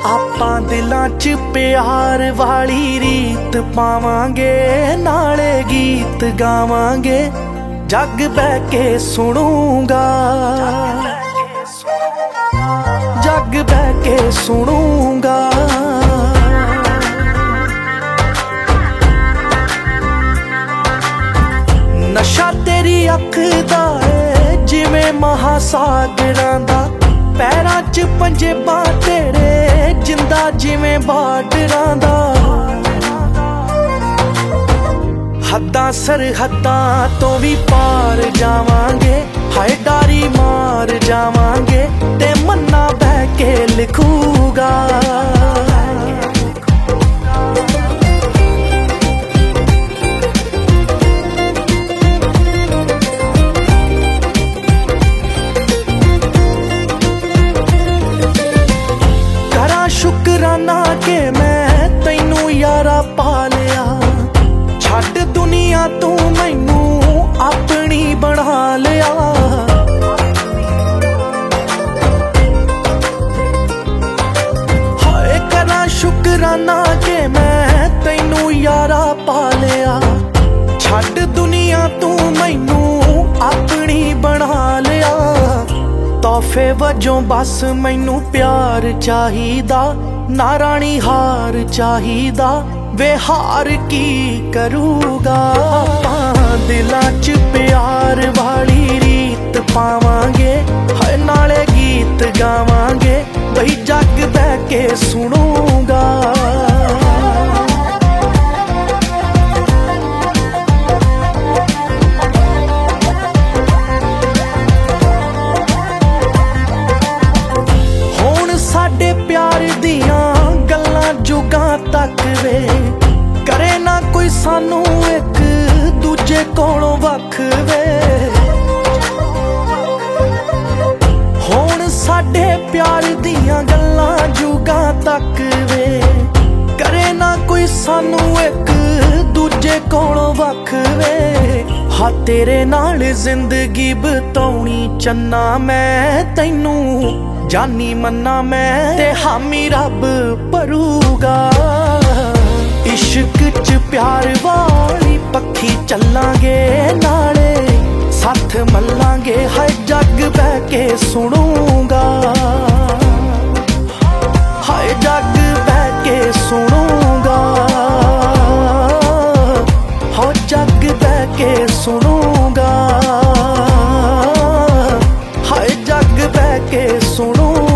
ਆਪਾਂ ਦਿਲਾਂ 'ਚ ਪਿਆਰ ਵਾਲੀ ਰੀਤ ਪਾਵਾਂਗੇ, ਨਾਲੇ ਗੀਤ ਗਾਵਾਂਗੇ। ਜੱਗ ਬਹਿ ਕੇ ਸੁਣੂਗਾ, ਜੱਗ ਬਹਿ ਕੇ ਸੁਣੂਗਾ। ਨਸ਼ਾ ਤੇਰੀ ਅੱਖ ਦਾ ਏ ਜਿਵੇਂ ਮਹਾਸਾਗਰਾਂ ਦਾ, ਪੈਰਾਂ 'ਚ ਪੰਜੇਬਾਂ ਤੇਰੇ ਜਿੰਦਾ ਜਿਵੇਂ ਬਾਰਡਰਾਂ ਦਾ। ਹੱਦਾਂ ਸਰਹੱਦਾਂ ਤੋਂ ਵੀ ਪਾਰ ਜਾਵਾਂਗੇ, ਹਾਏ ਡਾਰੀ ਮਾਰ ਜਾਵਾਂਗੇ। ਤੇ ਮੰਨਾ ਬਹਿ ਕੇ ਲਿਖੂਗਾ, ਕਰਾਂ ਸ਼ੁਕਰਾਨਾ ਕਿ ਮੈਂ ਤੈਨੂੰ ਯਾਰਾ ਪਾ ਲਿਆ। ਛੱਡ ਦੁਨੀਆ ਤੂੰ ਮੈਨੂੰ ਆਪਣੀ ਬਣਾ ਲਿਆ। ਹਾਏ ਕਰਾਂ ਸ਼ੁਕਰਾਨਾ ਕਿ ਮੈਂ ਤੈਨੂੰ ਯਾਰਾ ਪਾ ਲਿਆ। ਛੱਡ ਦੁਨੀਆ ਤੂੰ ਮੈਨੂੰ ਆਪਣੀ ਬਣਾ ਲਿਆ। ਤੋਹਫੇ ਵਜੋਂ ਬਸ ਮੈਨੂੰ ਪਿਆਰ ਚਾਹੀਦਾ, ਨਾ ਰਾਣੀ ਹਾਰ ਚਾਹੀਦਾ। ਵੇ ਹਾਰ ਕੀ ਕਰੂਗਾ। ਆਪਾਂ ਦਿਲਾਂ 'ਚ ਪਿਆਰ ਵਾਲੀ ਰੀਤ ਪਾਵਾਂਗੇ, ਹਾਏ ਨਾਲੇ ਗੀਤ ਗਾਵਾਂਗੇ। ਬਈ ਜੱਗ ਬਹਿ ਕੇ ਸੁਣੂਗਾ, ਹੁਣ ਸਾਡੇ ਪਿਆਰ ਦੀਆਂ ਗੱਲਾਂ ਜੁਗਾਂ ਤੱਕ ਵੇ। ਕਰੇ ਨਾ ਕੋਈ ਸਾਨੂੰ ਇੱਕ ਦੂਜੇ ਕੋਲੋਂ ਵੱਖ ਵੇ। ਹੁਣ ਸਾਡੇ ਪਿਆਰ ਦੀਆਂ ਗੱਲਾਂ ਜੁਗਾਂ ਤੱਕ ਵੇ। ਕਰੇ ਨਾ ਕੋਈ ਸਾਨੂੰ ਇੱਕ ਦੂਜੇ ਕੋਲੋਂ ਵੱਖ ਵੇ। ਹਾਂ ਤੇਰੇ ਨਾਲ ਜ਼ਿੰਦਗੀ ਬਿਤਾਉਣੀ ਚੰਨਾ ਮੈਂ, ਤੈਨੂੰ ਜਾਨੀ ਮੰਨਾ ਮੈਂ। ਤੇ ਹਾਮੀ ਰੱਬ ਭਰੂਗਾ। ਇਸ਼ਕ 'ਚ ਪਿਆਰ ਵਾਲੀ ਪੱਖੀ ਚੱਲਾਂਗੇ, ਨਾਲੇ ਸਾਥ ਮੱਲਾਂਗੇ। ਹਾਏ ਜੱਗ ਬਹਿ ਕੇ ਸੁਣੂਗਾ, ਹਾਏ ਜੱਗ ਬਹਿ ਕੇ ਸੁਣੂਗਾ। ਹੋ ਜੱਗ ਬਹਿ ਕੇ ਸੁਣੂਗਾ, ਹਾਏ ਜੱਗ ਬਹਿ ਕੇ ਸੁਣੂਗਾ।